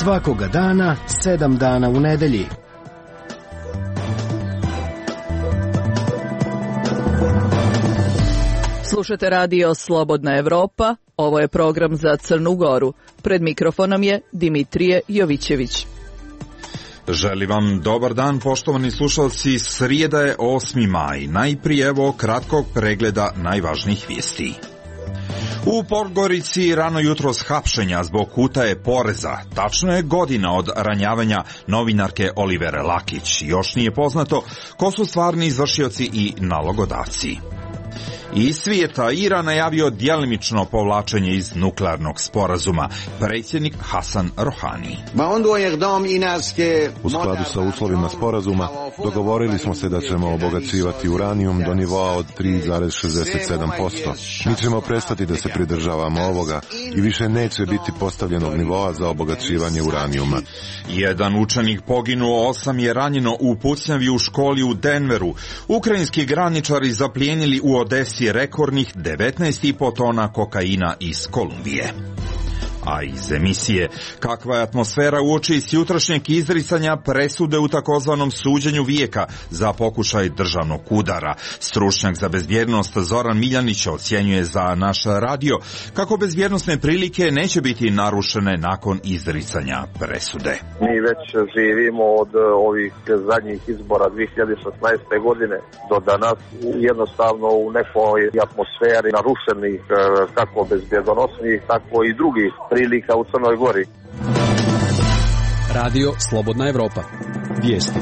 Svakoga dana, 7 dana u nedelji. Slušate radio Slobodna Evropa, ovo je program za Crnu Goru. Pred mikrofonom je Dimitrije Jovićević. Želim vam dobar dan, poštovani slušalci, srijeda je 8. maj. Najprije evo kratkog pregleda najvažnijih vijesti. U Podgorici rano jutros hapšenja zbog utaje poreza. Tačno je godina od ranjavanja novinarke Olivere Lakić. Još nije poznato ko su stvarni izvršioci i nalogodavci. Iz svijeta Iran najavio djelimično povlačenje iz nuklearnog sporazuma. Predsjednik Hasan Rohani. U skladu sa uslovima sporazuma dogovorili smo se da ćemo obogaćivati uranijum do nivoa od 3,67%. Mi ćemo prestati da se pridržavamo ovoga i više neće biti postavljenog nivoa za obogaćivanje uranijuma. Jedan učenik poginuo, 8 je ranjeno u pucnjavi u školi u Denveru. Ukrajinski graničari zaplijenili u Odesi rekordnih 19,5 tona kokaina iz Kolumbije. A iz emisije, kakva je atmosfera uoči s jutrašnjeg izricanja presude u takozvanom suđenju vijeka za pokušaj državnog udara. Stručnjak za bezbjednost Zoran Miljanić ocjenjuje za naš radio kako bezbjednosne prilike neće biti narušene nakon izricanja presude. Mi već živimo od ovih zadnjih izbora 2016. godine do danas jednostavno u nekoj atmosferi narušenih kako bezbjednosnih, tako i drugih prilika u Crnoj Gori. Radio Slobodna Evropa. Vijesti.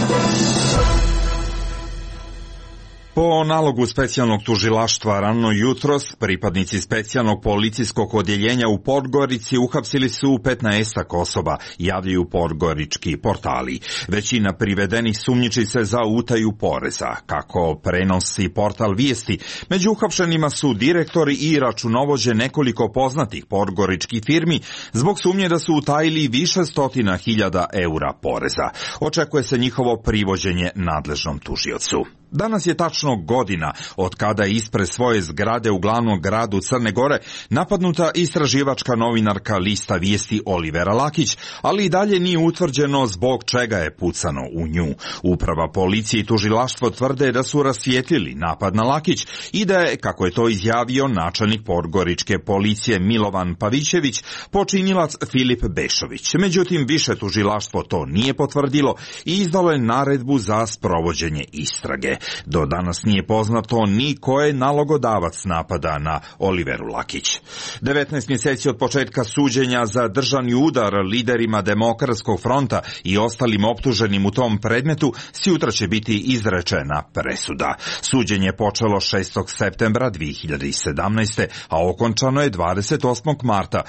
Po nalogu specijalnog tužilaštva rano jutros, pripadnici specijalnog policijskog odjeljenja u Podgorici uhapsili su 15 osoba, javljaju podgorički portali. Većina privedenih sumnjiči se za utaju poreza. Kako prenosi portal Vijesti, među uhapšenima su direktori i računovođe nekoliko poznatih podgoričkih firmi zbog sumnje da su utajili više stotina hiljada eura poreza. Očekuje se njihovo privođenje nadležnom tužiocu. Danas je tačno godina od kada je ispred svoje zgrade u glavnom gradu Crne Gore napadnuta istraživačka novinarka lista Vijesti Olivera Lakić, ali i dalje nije utvrđeno zbog čega je pucano u nju. Uprava policije i tužilaštvo tvrde da su rasvijetlili napad na Lakić i da je, kako je to izjavio načelnik podgoričke policije Milovan Pavićević, počinilac Filip Bešović. Međutim, više tužilaštvo to nije potvrdilo i izdalo je naredbu za sprovođenje istrage. Do danas nije poznato ni ko je nalogodavac napada na Oliveru Lakić. 19 mjeseci od početka suđenja za državni udar liderima Demokratskog fronta i ostalim optuženim u tom predmetu sutra će biti izrečena presuda. Suđenje je počelo 6. septembra 2017. a okončano je 28. marta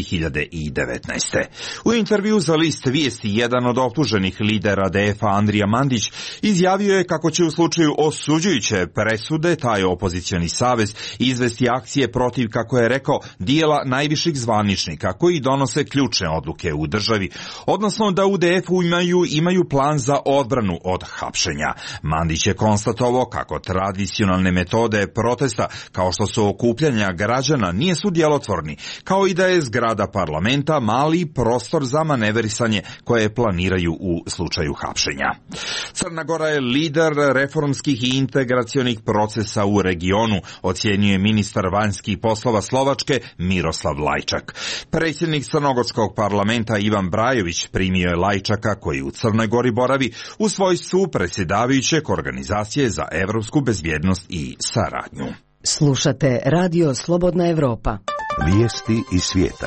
2019. U intervju za list Vijesti jedan od optuženih lidera DF-a Andrija Mandić izjavio je kako će u slučaju osuđujuće presude taj opozicioni savez izvesti akcije protiv, kako je rekao, dijela najviših zvaničnika koji donose ključne odluke u državi, odnosno da u DF-u imaju plan za odbranu od hapšenja. Mandić je konstatovao kako tradicionalne metode protesta, kao što su okupljanja građana, nisu djelotvorni, kao i da je zgrada parlamenta mali prostor za maneverisanje koje planiraju u slučaju hapšenja. Crna Gora je lider reformskih i integracionih procesa u regionu, ocjenjuje ministar vanjskih poslova Slovačke Miroslav Lajčak. Predsjednik Crnogorskog parlamenta Ivan Brajović primio je Lajčaka, koji u Crnoj Gori boravi u svojstvu predsjedavajućeg Organizacije za evropsku bezbjednost i saradnju. Slušate Radio Slobodna Evropa. Vijesti iz svijeta.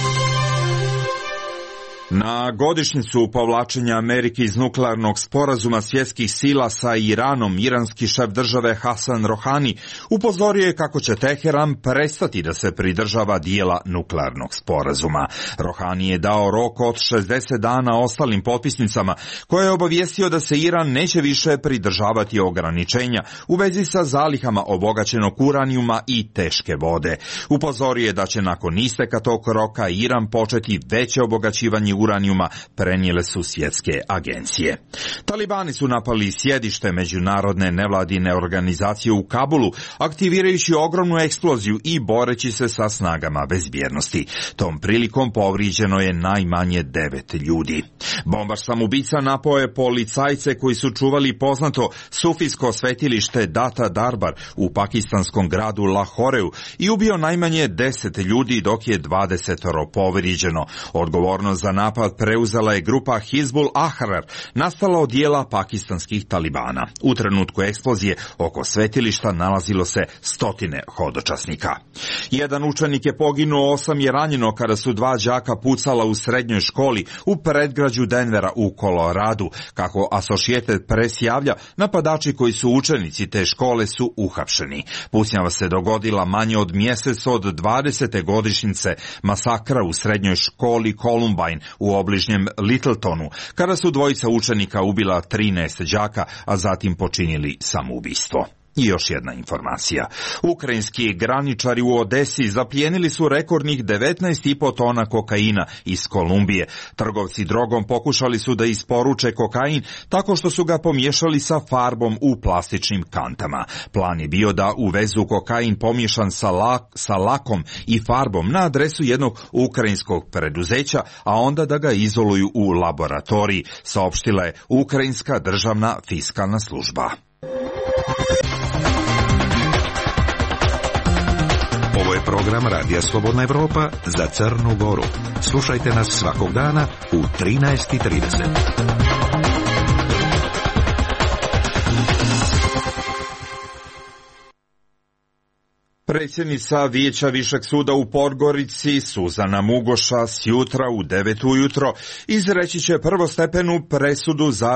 Na godišnjicu povlačenja Amerike iz nuklearnog sporazuma svjetskih sila sa Iranom, iranski šef države Hasan Rohani upozorio je kako će Teheran prestati da se pridržava dijela nuklearnog sporazuma. Rohani je dao rok od 60 dana ostalim potpisnicama, koje je obavijestio da se Iran neće više pridržavati ograničenja u vezi sa zalihama obogaćenog uranijuma i teške vode. Upozorio je da će nakon isteka tog roka Iran početi veće obogaćivanje uranijuma, prenijele su svjetske agencije. Talibani su napali sjedište međunarodne nevladine organizacije u Kabulu, aktivirajući ogromnu eksploziju i boreći se sa snagama bezbjednosti. Tom prilikom povrijeđeno je najmanje 9 ljudi. Bombaš samoubica napao je policajce koji su čuvali poznato sufijsko svetilište Data Darbar u pakistanskom gradu Lahoreu i ubio najmanje 10 ljudi, dok je 20 povrijeđeno. Odgovornost za napad preuzela je grupa Hizbul Ahrar, nastala od dijela pakistanskih talibana. U trenutku eksplozije oko svetilišta nalazilo se stotine hodočasnika. Jedan učenik je poginuo, 8 je ranjeno kada su 2 đaka pucala u srednjoj školi u predgrađu Denvera u Koloradu. Kako Associated Press javlja, napadači koji su učenici te škole su uhapšeni. Pucnjava se dogodila manje od mjesec od 20. godišnjice masakra u srednjoj školi Columbine u obližnjem Littletonu, kada su 2 učenika ubila 13 đaka, a zatim počinili samoubistvo. I još jedna informacija. Ukrajinski graničari u Odesi zaplijenili su rekordnih 19,5 tona kokaina iz Kolumbije. Trgovci drogom pokušali su da isporuče kokain tako što su ga pomiješali sa farbom u plastičnim kantama. Plan je bio da uvezu kokain pomiješan sa lakom i farbom na adresu jednog ukrajinskog preduzeća, a onda da ga izoluju u laboratoriji, saopštila je Ukrajinska državna fiskalna služba. Ovo je program Radija Slobodna Evropa za Crnu Goru. Slušajte nas svakog dana u 13:30. Predsjednica Vijeća Višeg suda u Podgorici, Suzana Mugoša, sjutra u 9 ujutro izreći će prvostepenu presudu za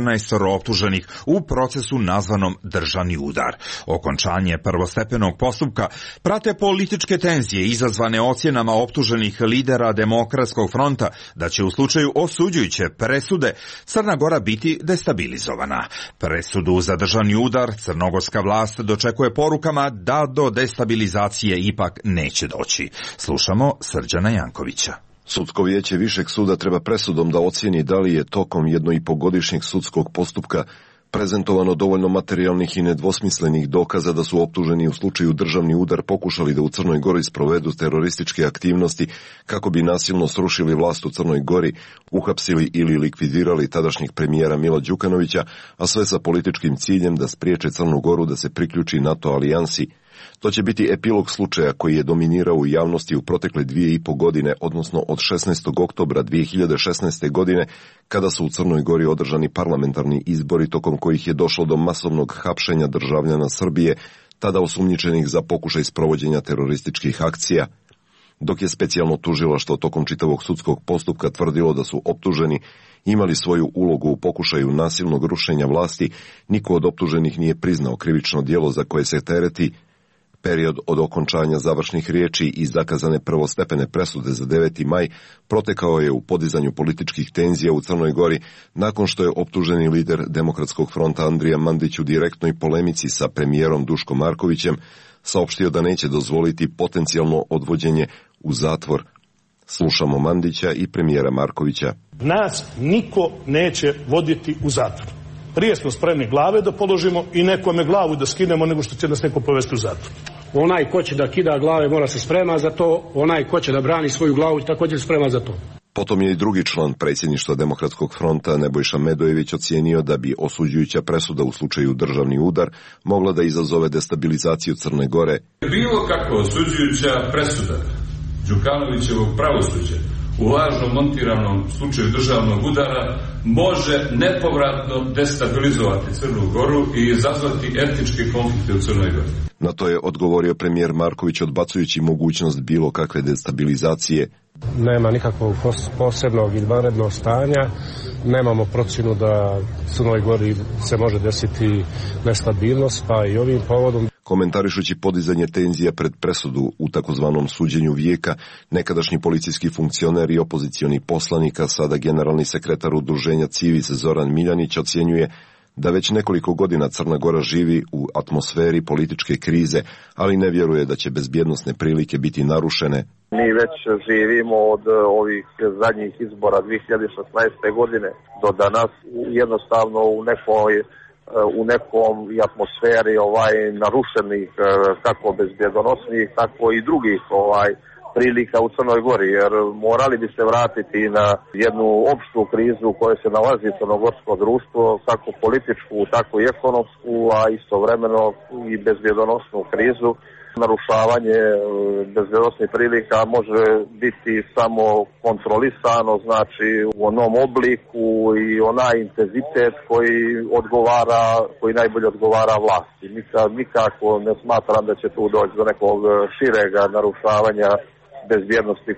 14 optuženih u procesu nazvanom državni udar. Okončanje prvostepenog postupka prate političke tenzije izazvane ocjenama optuženih lidera Demokratskog fronta da će u slučaju osuđujuće presude Crna Gora biti destabilizovana. Presudu za državni udar crnogorska vlast dočekuje porukama da do destabilizacije ipak neće doći. Slušamo Srđana Jankovića. Sudsko vijeće Višeg suda treba presudom da ocijeni da li je tokom 1,5-godišnjeg sudskog postupka prezentovano dovoljno materijalnih i nedvosmislenih dokaza da su optuženi u slučaju državni udar pokušali da u Crnoj Gori sprovedu terorističke aktivnosti kako bi nasilno srušili vlast u Crnoj Gori, uhapsili ili likvidirali tadašnjeg premijera Mila Đukanovića, a sve sa političkim ciljem da spriječe Crnu Goru da se priključi NATO alijansi. To će biti epilog slučaja koji je dominirao u javnosti u protekle 2,5 godine, odnosno od 16. oktobra 2016. godine, kada su u Crnoj Gori održani parlamentarni izbori tokom kojih je došlo do masovnog hapšenja državljana Srbije, tada osumnjičenih za pokušaj sprovođenja terorističkih akcija. Dok je specijalno tužilaštvo tokom čitavog sudskog postupka tvrdilo da su optuženi imali svoju ulogu u pokušaju nasilnog rušenja vlasti, niko od optuženih nije priznao krivično djelo za koje se tereti. Period od okončanja završnih riječi i zakazane prvostepene presude za 9. maj protekao je u podizanju političkih tenzija u Crnoj Gori nakon što je optuženi lider Demokratskog fronta Andrija Mandić u direktnoj polemici sa premijerom Duškom Markovićem saopštio da neće dozvoliti potencijalno odvođenje u zatvor. Slušamo Mandića i premijera Markovića. Nas niko neće voditi u zatvor. Prije smo spremni glave da položimo i nekome glavu da skinemo nego što će nas neko povesti u zatvor. Onaj ko će da kida glave mora se sprema za to, onaj ko će da brani svoju glavu također sprema za to. Potom je i drugi član predsjedništva Demokratskog fronta Nebojša Medojević ocijenio da bi osuđujuća presuda u slučaju državni udar mogla da izazove destabilizaciju Crne Gore. Bilo kako osuđujuća presuda Đukanovićevog pravosuđa u lažno montiranom slučaju državnog udara može nepovratno destabilizovati Crnu Goru i izazvati etničke konflikte u Crnoj Gori. Na to je odgovorio premijer Marković odbacujući mogućnost bilo kakve destabilizacije. Nema nikakvog posebnog ili vanrednog stanja, nemamo procjenu da Crnoj Gori se može desiti nestabilnost, pa i ovim povodom. Komentarišući podizanje tenzija pred presudu u takozvanom suđenju vijeka, nekadašnji policijski funkcioner i opozicioni poslanik, a sada generalni sekretar udruženja Civic Zoran Miljanić ocjenjuje da već nekoliko godina Crna Gora živi u atmosferi političke krize, ali ne vjeruje da će bezbjednosne prilike biti narušene. Mi već živimo od ovih zadnjih izbora 2016. godine do danas jednostavno u nekom atmosferi narušenih kako bezbjedonosnih, tako i drugih prilika u Crnoj Gori, jer morali bi se vratiti na jednu opštu krizu u kojoj se nalazi crnogorsko društvo, kako političku, tako i ekonomsku, a istovremeno i bezbjedonosnu krizu. Narušavanje bezbjednosnih prilika može biti samo kontrolisano, znači u onom obliku i onaj intenzitet koji najbolje odgovara vlasti. Nikako ne smatram da će tu doći do nekog širega narušavanja bezbjednosti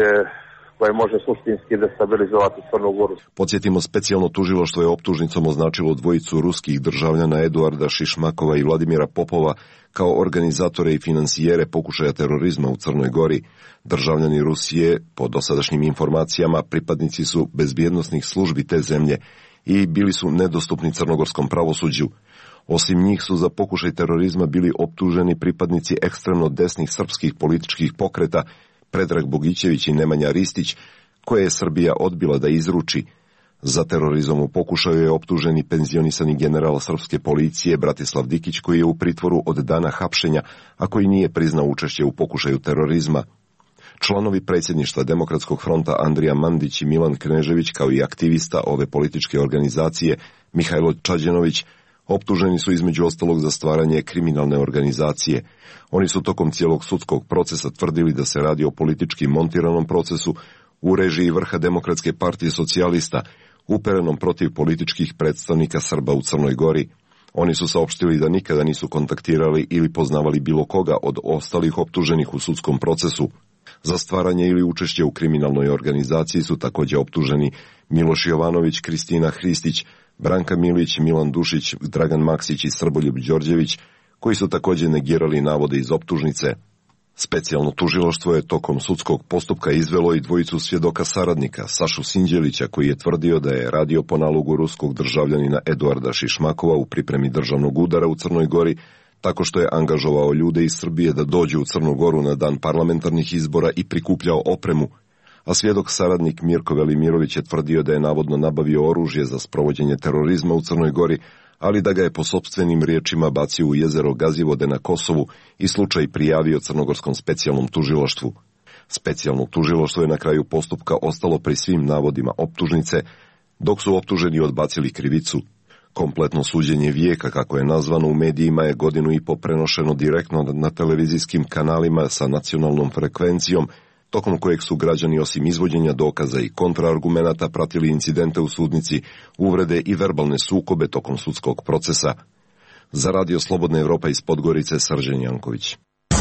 koje može suštinski destabilizovati Crnu Goru. Podsjetimo, specijalno tužilaštvo je optužnicom označilo dvojicu ruskih državljana Eduarda Šišmakova i Vladimira Popova kao organizatore i finansijere pokušaja terorizma u Crnoj Gori. Državljani Rusije, po dosadašnjim informacijama, pripadnici su bezbjednosnih službi te zemlje i bili su nedostupni crnogorskom pravosuđu. Osim njih su za pokušaj terorizma bili optuženi pripadnici ekstremno desnih srpskih političkih pokreta Predrag Bogićević i Nemanja Ristić, koje je Srbija odbila da izruči. Za terorizam u pokušaju je optuženi penzionisani general srpske policije Bratislav Dikić, koji je u pritvoru od dana hapšenja, a koji nije priznao učešće u pokušaju terorizma. Članovi predsjedništva Demokratskog fronta Andrija Mandić i Milan Knežević, kao i aktivista ove političke organizacije Mihajlo Čađenović, optuženi su između ostalog za stvaranje kriminalne organizacije. Oni su tokom cijelog sudskog procesa tvrdili da se radi o politički montiranom procesu u režiji vrha Demokratske partije socijalista, uperenom protiv političkih predstavnika Srba u Crnoj Gori. Oni su saopštili da nikada nisu kontaktirali ili poznavali bilo koga od ostalih optuženih u sudskom procesu. Za stvaranje ili učešće u kriminalnoj organizaciji su također optuženi Miloš Jovanović, Kristina Hristić, Branka Milić, Milan Dušić, Dragan Maksić i Srboljub Đorđević, koji su također negirali navode iz optužnice. Specijalno tužilaštvo je tokom sudskog postupka izvelo i dvojicu svjedoka saradnika, Sašu Sinđelića, koji je tvrdio da je radio po nalogu ruskog državljanina Eduarda Šišmakova u pripremi državnog udara u Crnoj Gori, tako što je angažovao ljude iz Srbije da dođu u Crnu Goru na dan parlamentarnih izbora i prikupljao opremu, a svjedok saradnik Mirko Velimirović je tvrdio da je navodno nabavio oružje za sprovođenje terorizma u Crnoj Gori, ali da ga je po sopstvenim riječima bacio u jezero Gazivode na Kosovu i slučaj prijavio Crnogorskom specijalnom tužilaštvu. Specijalno tužilaštvo je na kraju postupka ostalo pri svim navodima optužnice, dok su optuženi odbacili krivicu. Kompletno suđenje vijeka, kako je nazvano u medijima, je 1.5 godina prenošeno direktno na televizijskim kanalima sa nacionalnom frekvencijom, tokom kojeg su građani osim izvođenja dokaza i kontraargumenata pratili incidente u sudnici, uvrede i verbalne sukobe tokom sudskog procesa. Za Radio Slobodna Evropa iz Podgorice, Srđan Janković.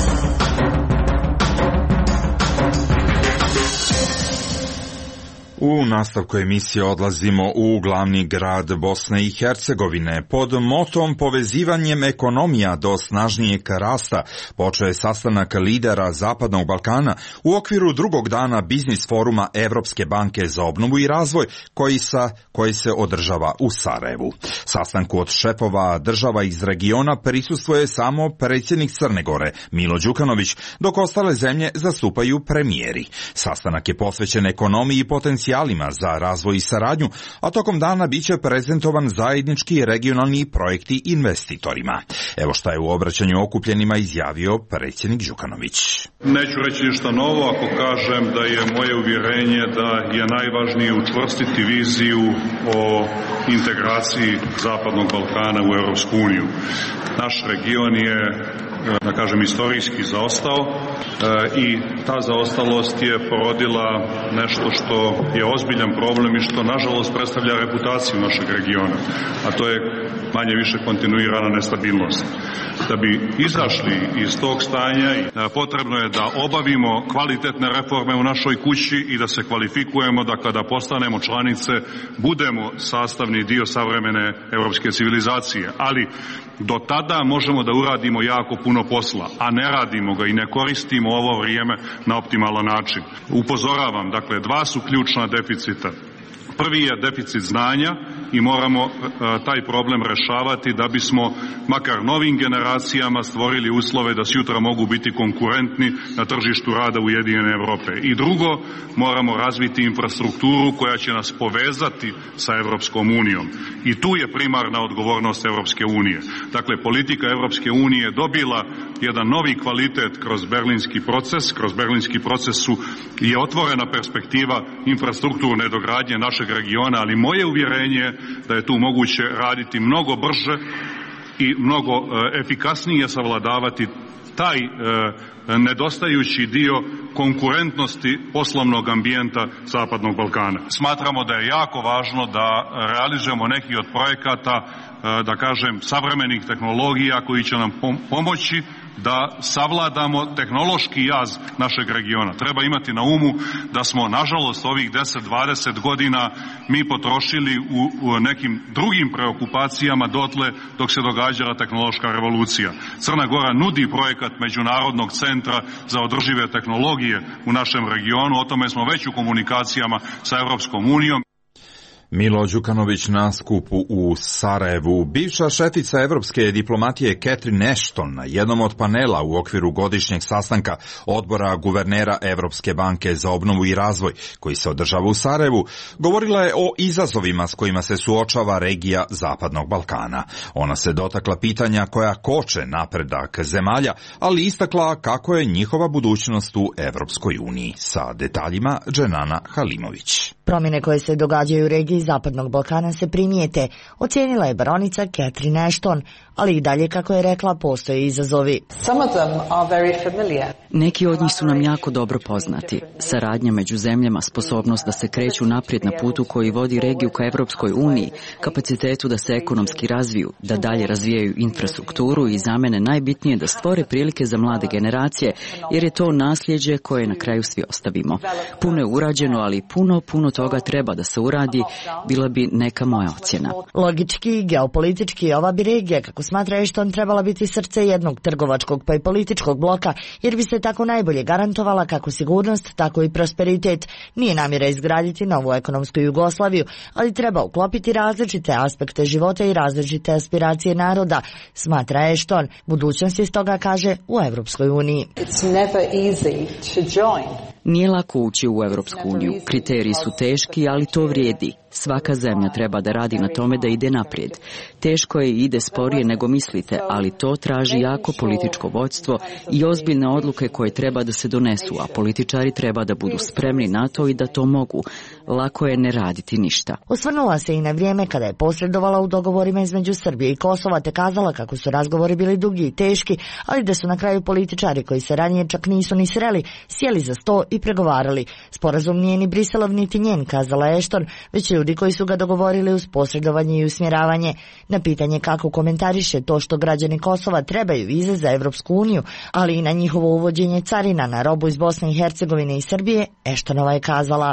U nastavku emisije odlazimo u glavni grad Bosne i Hercegovine. Pod motom povezivanjem ekonomija do snažnijeg rasta počeo je sastanak lidera Zapadnog Balkana u okviru drugog dana biznis foruma Evropske banke za obnovu i razvoj koji se održava u Sarajevu. Sastanku od šefova država iz regiona prisustvuje samo predsjednik Crne Gore Milo Đukanović, dok ostale zemlje zastupaju premijeri. Sastanak je posvećen ekonomiji i potencijalima za razvoj i saradnju, a tokom dana biće prezentovan zajednički regionalni projekti investitorima. Evo šta je u obraćanju okupljenima izjavio predsjednik Đukanović. Neću reći ništa novo ako kažem da je moje uvjerenje da je najvažnije učvrstiti viziju o integraciji Zapadnog Balkana u Europsku uniju. Naš region je, da kažem, istorijski zaostao i ta zaostalost je porodila nešto što je ozbiljan problem i što nažalost predstavlja reputaciju našeg regiona, a to je manje više kontinuirana nestabilnost. Da bi izašli iz tog stanja potrebno je da obavimo kvalitetne reforme u našoj kući i da se kvalifikujemo da kada postanemo članice budemo sastavni dio savremene europske civilizacije, ali do tada možemo da uradimo jako puno posla, a ne radimo ga i ne koristimo ovo vrijeme na optimalan način. Upozoravam, dakle, dva su ključna deficita. Prvi je deficit znanja i moramo taj problem rešavati da bismo makar novim generacijama stvorili uslove da sutra mogu biti konkurentni na tržištu rada Ujedinjene Evrope. I drugo, moramo razviti infrastrukturu koja će nas povezati sa Evropskom unijom. I tu je primarna odgovornost Evropske unije. Dakle, politika Evropske unije je dobila jedan novi kvalitet kroz berlinski proces. Kroz berlinski proces je otvorena perspektiva infrastrukturne dogradnje našeg regiona, ali moje uvjerenje je da je tu moguće raditi mnogo brže i mnogo efikasnije savladavati taj nedostajući dio konkurentnosti poslovnog ambijenta Zapadnog Balkana. Smatramo da je jako važno da realizujemo neki od projekata, da kažem, savremenih tehnologija koji će nam pomoći da savladamo tehnološki jaz našeg regiona. Treba imati na umu da smo, nažalost, ovih 10-20 godina mi potrošili u nekim drugim preokupacijama dotle dok se događala tehnološka revolucija. Crna Gora nudi projekat Međunarodnog centra za održive tehnologije u našem regionu, o tome smo već u komunikacijama sa Evropskom unijom. Milo Đukanović na skupu u Sarajevu. Bivša šefica evropske diplomatije Catherine Ashton na jednom od panela u okviru godišnjeg sastanka odbora guvernera Evropske banke za obnovu i razvoj, koji se održava u Sarajevu, govorila je o izazovima s kojima se suočava regija Zapadnog Balkana. Ona se dotakla pitanja koja koče napredak zemalja, ali istakla kako je njihova budućnost u Evropskoj uniji. Sa detaljima Dženana Halimović. Promjene koje se događaju u regiji Zapadnog Balkana se primijete, ocijenila je baronica Catherine Ashton, ali i dalje, kako je rekla, postoje izazovi. Neki od njih su nam jako dobro poznati. Saradnja među zemljama, sposobnost da se kreću naprijed na putu koji vodi regiju ka Evropskoj uniji, kapacitetu da se ekonomski razviju, da dalje razvijaju infrastrukturu i za mene najbitnije da stvore prilike za mlade generacije, jer je to nasljeđe koje na kraju svi ostavimo. Puno je urađeno, ali puno toga treba da se uradi, bila bi neka moja ocjena. Logički i geopolitički ova bi regija, kako smatra Ashton, trebala biti srce jednog trgovačkog pa i političkog bloka, jer bi se tako najbolje garantovala kako sigurnost, tako i prosperitet. Nije namjera izgraditi novu ekonomsku Jugoslaviju, ali treba uklopiti različite aspekte života i različite aspiracije naroda, smatra Ashton. Budućnost je stoga, kaže, u Evropskoj uniji. Nije lako ući u Evropsku uniju. Kriteriji su teški, ali to vrijedi. Svaka zemlja treba da radi na tome da ide naprijed. Teško je i ide sporije nego mislite, ali to traži jako političko vodstvo i ozbiljne odluke koje treba da se donesu, a političari treba da budu spremni na to i da to mogu. Lako je ne raditi ništa. Osvrnula se i na vrijeme kada je posredovala u dogovorima između Srbije i Kosova, te kazala kako su razgovori bili dugi i teški, ali da su na kraju političari koji se ranije čak nisu ni sreli, sjeli za sto i pregovarali. Sporazum nije ni Briselov niti njen, kazala Ashton, već ljudi koji su ga dogovorili uz posredovanje i usmjeravanje. Na pitanje kako komentariše to što građani Kosova trebaju vize za Evropsku uniju, ali i na njihovo uvođenje carina na robu iz Bosne i Hercegovine i Srbije, Ashtonova je kazala: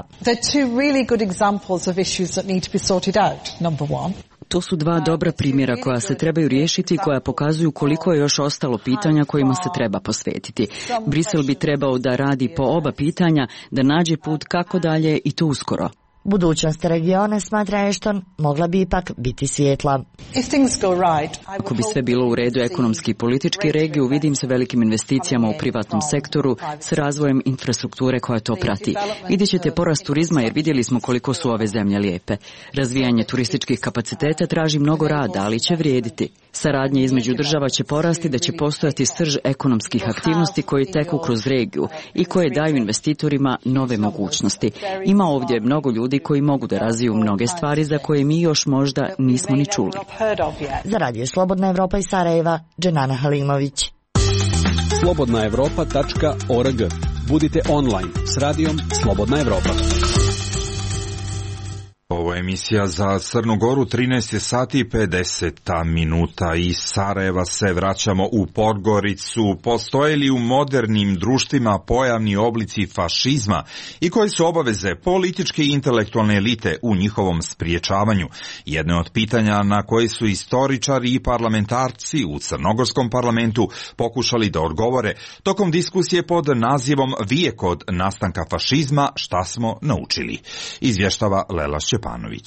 To su dva dobra primjera koja se trebaju riješiti i koja pokazuju koliko je još ostalo pitanja kojima se treba posvetiti. Brisel bi trebao da radi po oba pitanja, da nađe put kako dalje i to uskoro. Budućnost regiona, smatra Ashton, mogla bi ipak biti svjetla. Ako bi sve bilo u redu ekonomski i politički, regiju vidim sa velikim investicijama u privatnom sektoru, s razvojem infrastrukture koja to prati. Vidjet ćete porast turizma jer vidjeli smo koliko su ove zemlje lijepe. Razvijanje turističkih kapaciteta traži mnogo rada, ali će vrijediti. Saradnje između država će porasti, da će postojati srž ekonomskih aktivnosti koji teku kroz regiju i koje daju investitorima nove mogućnosti. Ima ovdje mnogo ljudi koji mogu da razviju mnoge stvari za koje mi još možda nismo ni čuli. Za Radio Slobodna Evropa iz Sarajeva, Dženana Halimović. slobodnaevropa.org. Budite online s radijom Slobodna Evropa. Ovo je emisija za Crnu Goru, 13 sati i 50 minuta. Iz Sarajeva se vraćamo u Podgoricu. Postoje li u modernim društvima pojavni oblici fašizma i koje su obaveze političke i intelektualne elite u njihovom spriječavanju? Jedno od pitanja na koje su istoričari i parlamentarci u Crnogorskom parlamentu pokušali da odgovore tokom diskusije pod nazivom Vijek od nastanka fašizma, šta smo naučili. Izvještava Lela Šćepanović.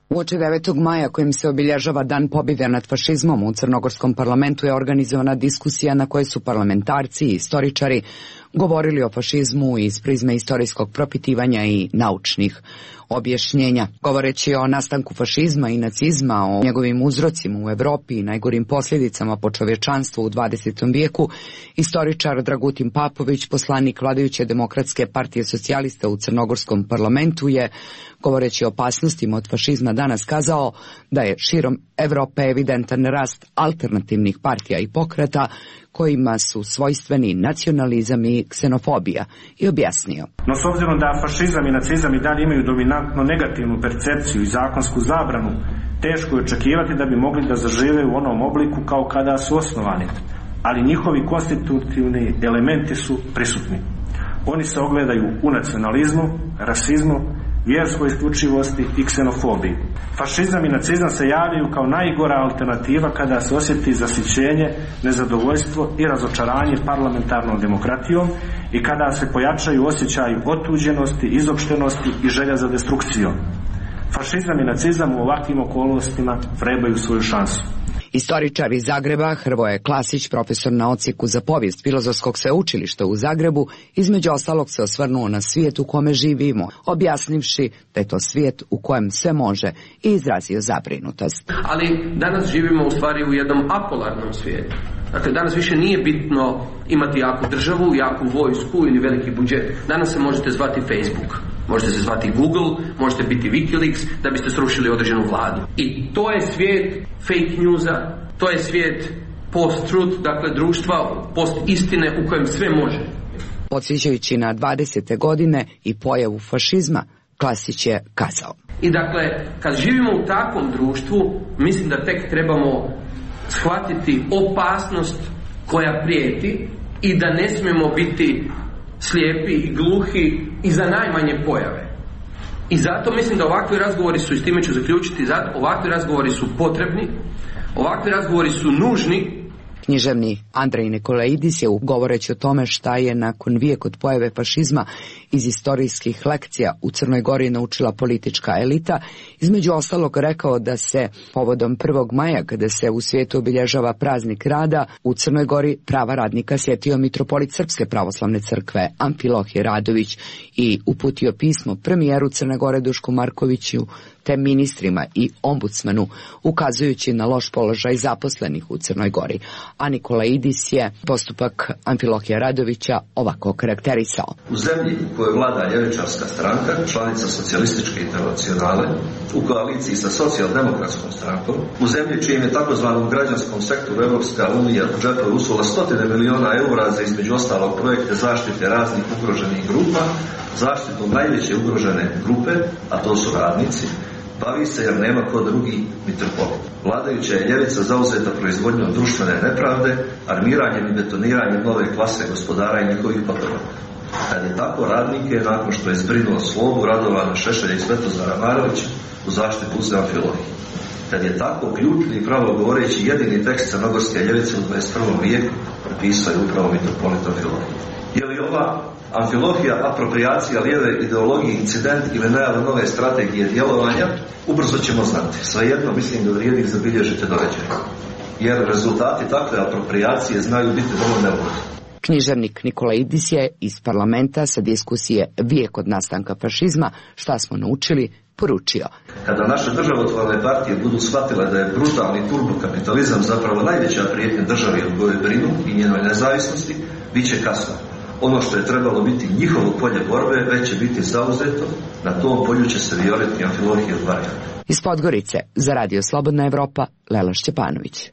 Uoči 9. maja kojim se obilježava Dan pobjede nad fašizmom u Crnogorskom parlamentu je organizovana diskusija na kojoj su parlamentarci i istoričari govorili o fašizmu iz prizme istorijskog propitivanja i naučnih objašnjenja. Govoreći o nastanku fašizma i nacizma, o njegovim uzrocima u Evropi i najgorim posljedicama po čovječanstvu u 20. vijeku, istoričar Dragutin Papović, poslanik vladajuće Demokratske partije socijalista u Crnogorskom parlamentu, je, govoreći o opasnostima od fašizma, danas kazao da je širom Evrope evidentan rast alternativnih partija i pokreta kojima su svojstveni nacionalizam i ksenofobija, i objasnio. No s obzirom da fašizam i nacizam i dalje imaju dominantno negativnu percepciju i zakonsku zabranu, teško je očekivati da bi mogli da zažive u onom obliku kao kada su osnovani, ali njihovi konstitutivni elementi su prisutni. Oni se ogledaju u nacionalizmu, rasizmu, vjerskoj isključivosti i ksenofobiji. Fašizam i nacizam se javljaju kao najgora alternativa kada se osjeti zasićenje, nezadovoljstvo i razočaranje parlamentarnom demokratijom i kada se pojačaju osjećaju otuđenosti, izopštenosti i želja za destrukcijom. Fašizam i nacizam u ovakvim okolnostima vrebaju svoju šansu. Istoričar iz Zagreba Hrvoje Klasić, profesor na odsjeku za povijest Filozofskog sveučilišta u Zagrebu, između ostalog se osvrnuo na svijet u kome živimo, objasnivši da je to svijet u kojem sve može, i izrazio zabrinutost. Ali danas živimo u stvari u jednom apolarnom svijetu. Dakle, danas više nije bitno imati jaku državu, jaku vojsku ili veliki budžet. Danas se možete zvati Facebook, možete se zvati Google, možete biti Wikileaks da biste srušili određenu vladu. I to je svijet fake newsa, to je svijet post-truth, dakle društva post-istine u kojem sve može. Podsjećajući na 20. godine i pojavu fašizma, Klasić je kazao. I dakle, kad živimo u takvom društvu, mislim da tek trebamo shvatiti opasnost koja prijeti i da ne smijemo biti slijepi i gluhi i za najmanje pojave. I zato mislim da ovakvi razgovori su, i s time ću zaključiti, ovakvi razgovori su potrebni, ovakvi razgovori su nužni. Književni Andrej Nikolaidis je, govoreći o tome šta je nakon vijek od pojave fašizma iz istorijskih lekcija u Crnoj Gori naučila politička elita, između ostalog rekao da se povodom 1. maja, kada se u svijetu obilježava praznik rada, u Crnoj Gori prava radnika sjetio mitropolit Srpske pravoslavne crkve Amfilohije Radović i uputio pismo premijeru Crne Gore Dušku Markoviću te ministrima i ombudsmanu, ukazujući na loš položaj zaposlenih u Crnoj Gori. A Nikolaidis je postupak Amfilohija Radovića ovako karakterisao. U zemlji u kojoj vlada ljevičarska stranka, članica socijalističke internacionale, u koaliciji sa socijaldemokratskom strankom, u zemlji čijem je takozvanom građanskom sektoru Evropska unija u džepove usula 100 miliona eura za između ostalog projekte zaštite raznih ugroženih grupa, zaštitom najveće ugrožene grupe, a to su radnici, bavi se jer nema ko drugi mitropolit. Vladajuća je ljevica zauzeta proizvodnjom društvene nepravde, armiranjem i betoniranjem nove klase gospodara i njihovih patrona. Kad je tako, radnike, nakon što je zbrinuo Slobu, Radovana Šešelja i Svetozara Marovića, u zaštitu uzeo Amfilohije. Kad je tako, ključni i pravo govoreći jedini tekst crnogorske ljevice u 21. vijeku napisao je upravo mitropolit Amfilohije. Je li ova Amfilohija apropriacija lijeve ideologije, incident ili najava nove strategije djelovanja, ubrzo ćemo znati. Svejedno mislim da vrijedi zabilježite događaje. Jer rezultati takve apropriacije znaju biti vrlo neugodni. Književnik Nikolaidis je iz parlamenta sa diskusije Vijek od nastanka fašizma, šta smo naučili, poručio. Kada naše državotvorne partije budu shvatile da je brutalni turbokapitalizam zapravo najveća prijetnja državi u kojoj brinu i njenoj nezavisnosti, bit će kasno. Ono što je trebalo biti njihovo polje borbe već će biti zauzeto, na tom polju će se vioriti Amfilohije od varijante. Iz Podgorice za Radio Slobodna Evropa, Lela Šćepanović.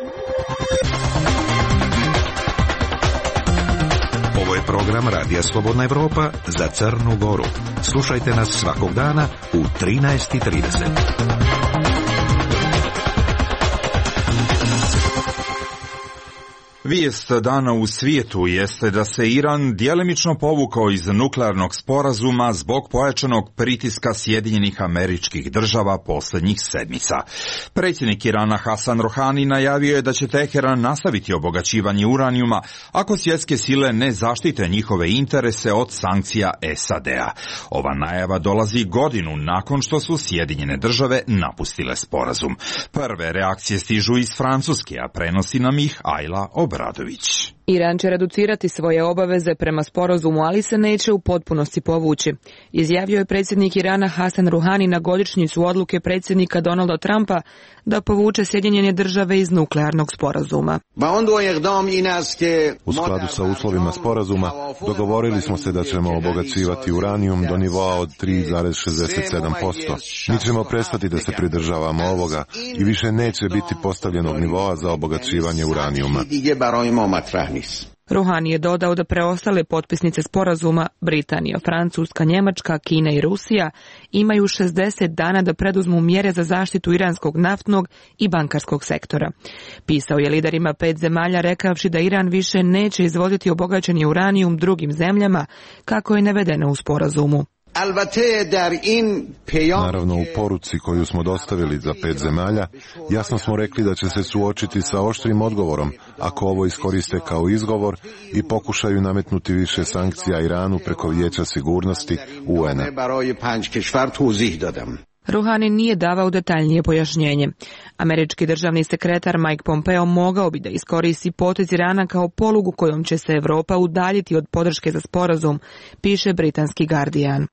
Ovo je program Radija Slobodna Evropa za Crnu Goru. Slušajte nas svakog dana u 13:30. Vijest dana u svijetu jeste da se Iran djelimično povukao iz nuklearnog sporazuma zbog pojačanog pritiska Sjedinjenih Američkih Država posljednjih sedmica. Predsjednik Irana Hasan Rohani najavio je da će Teheran nastaviti obogaćivanje uranijuma ako svjetske sile ne zaštite njihove interese od sankcija SAD-a. Ova najava dolazi godinu nakon što su Sjedinjene Države napustile sporazum. Prve reakcije stižu iz Francuske, a prenosi nam ih Ajla Obradović. Iran će reducirati svoje obaveze prema sporazumu, ali se neće u potpunosti povući. Izjavio je predsjednik Irana Hasan Ruhani na godišnjicu odluke predsjednika Donalda Trumpa da povuče Sjedinjene Države iz nuklearnog sporazuma. U skladu sa uslovima sporazuma dogovorili smo se da ćemo obogaćivati uranijum do nivoa od 3,67%. Mi ćemo prestati da se pridržavamo ovoga i više neće biti postavljenog nivoa za obogaćivanje uranijuma. Ruhani je dodao da preostale potpisnice sporazuma, Britanija, Francuska, Njemačka, Kina i Rusija, imaju 60 dana da preduzmu mjere za zaštitu iranskog naftnog i bankarskog sektora. Pisao je liderima 5 zemalja rekavši da Iran više neće izvoziti obogaćeni uranijum drugim zemljama, kako je navedeno u sporazumu. Naravno, u poruci koju smo dostavili za 5 zemalja, jasno smo rekli da će se suočiti sa oštrim odgovorom ako ovo iskoriste kao izgovor i pokušaju nametnuti više sankcija Iranu preko Vijeća sigurnosti UN-a. Ruhani nije davao detaljnije pojašnjenje. Američki državni sekretar Mike Pompeo mogao bi da iskoristi potez Irana kao polugu kojom će se Europa udaljiti od podrške za sporazum, piše britanski Guardian.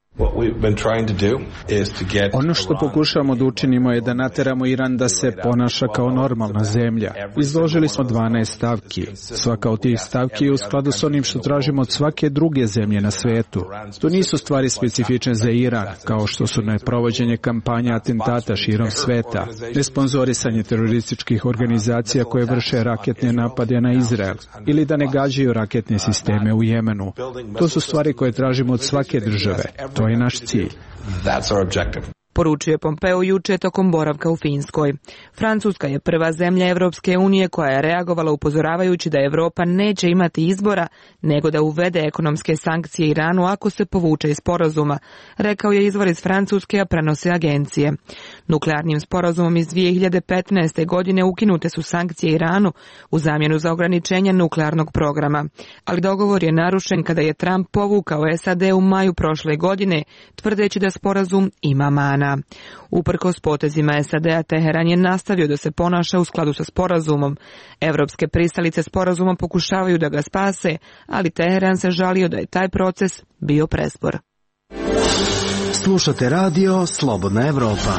Ono što pokušavamo da učinimo je da nateramo Iran da se ponaša kao normalna zemlja. Izložili smo 12 stavki. Svaka od tih stavki je u skladu s onim što tražimo od svake druge zemlje na svetu. To nisu stvari specifične za Iran, kao što su neprovođenje kampanja atentata širom sveta, nesponzorisanje terorističkih organizacija koje vrše raketne napade na Izrael ili da ne gađaju raketne sisteme u Jemenu. To su stvari koje tražimo od svake države. To je naš cilj. Poručio je Pompeo juče tokom boravka u Finskoj. Francuska je prva zemlja Evropske unije koja je reagovala upozoravajući da Europa neće imati izbora nego da uvede ekonomske sankcije Iranu ako se povuče iz sporazuma, rekao je izvor iz Francuske, a prenose agencije. Nuklearnim sporazumom iz 2015. godine ukinute su sankcije Iranu u zamjenu za ograničenje nuklearnog programa, ali dogovor je narušen kada je Trump povukao SAD u maju prošle godine, tvrdeći da sporazum ima mana. Uprkos potezima SAD-a, Teheran je nastavio da se ponaša u skladu sa sporazumom. Evropske pristalice sporazuma pokušavaju da ga spase, ali Teheran se žalio da je taj proces bio prespor. Slušate radio Slobodna Evropa.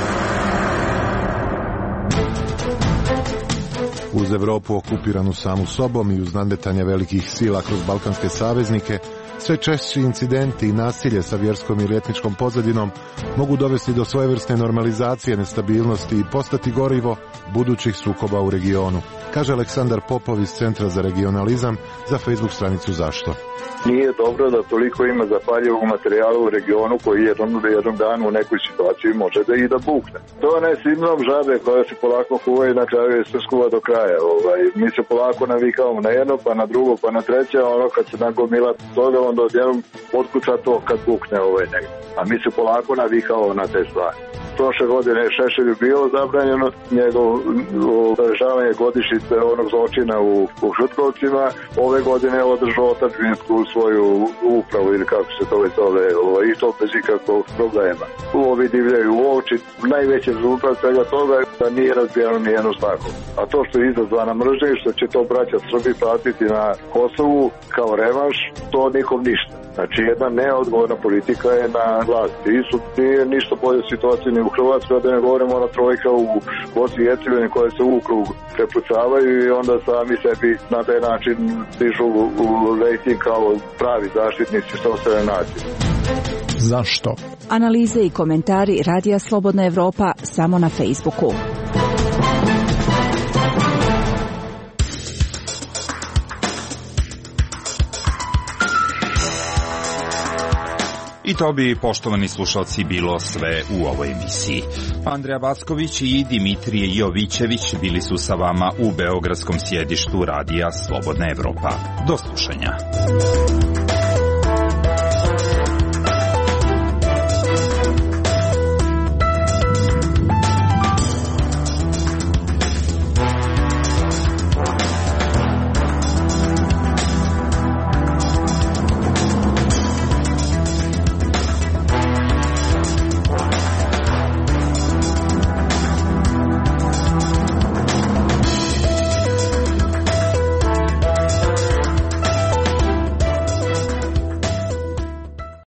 Uz Evropu okupiranu samu sobom i uz nadmetanje velikih sila kroz balkanske saveznike, sve češći incidenti i nasilje sa vjerskom ili etničkom pozadinom mogu dovesti do svojevrsne normalizacije nestabilnosti i postati gorivo budućih sukoba u regionu, kaže Aleksandar Popov iz Centra za regionalizam za Facebook stranicu Zašto. Nije dobro da toliko ima zapaljivog materijala u regionu koji jednom danu u nekoj situaciji može da i da bukne. To je onaj sindrom žabe koja se polako kuva i na kraju je sve skuva do kraja. Mi se polako navikavamo na jedno, pa na drugo, pa na treće, a ono kad se nagomila toga, onda odjednom otkuca to kad bukne negdje. A mi se polako navikavamo na te stvari. Prošle godine je šešelju bilo zabranjeno, njegov održavanje godišnjice onog zločina u Žutkovcima, ove godine je održao otadžbinsku svoju upravu ili kako se to već zove, i to bez ikakvog problema. Ovi divljaju u oči, najveći rezultat svega toga je da nije razbijeno nijedno znako. A to što je izazvana mržnja i što će to braća Srbi platiti na Kosovu kao revanš, to nikom ništa. Znači, jedna neodgovorna politika je na vlasti. Nije ništa bolje situacije ni u Hrvatskoj, da ne govorimo ona trojka u Bosni i Hercegovini koje se u krug prepucavaju i onda sami sebi na taj način dižu u rejting kao pravi zaštitnici sopstvene nacije. Zašto? Analize i komentari Radija Slobodna Evropa samo na Facebooku. I to bi, poštovani slušalci, bilo sve u ovoj emisiji. Andreja Backović i Dimitrije Jovićević bili su sa vama u beogradskom sjedištu Radija Slobodna Evropa. Do slušanja.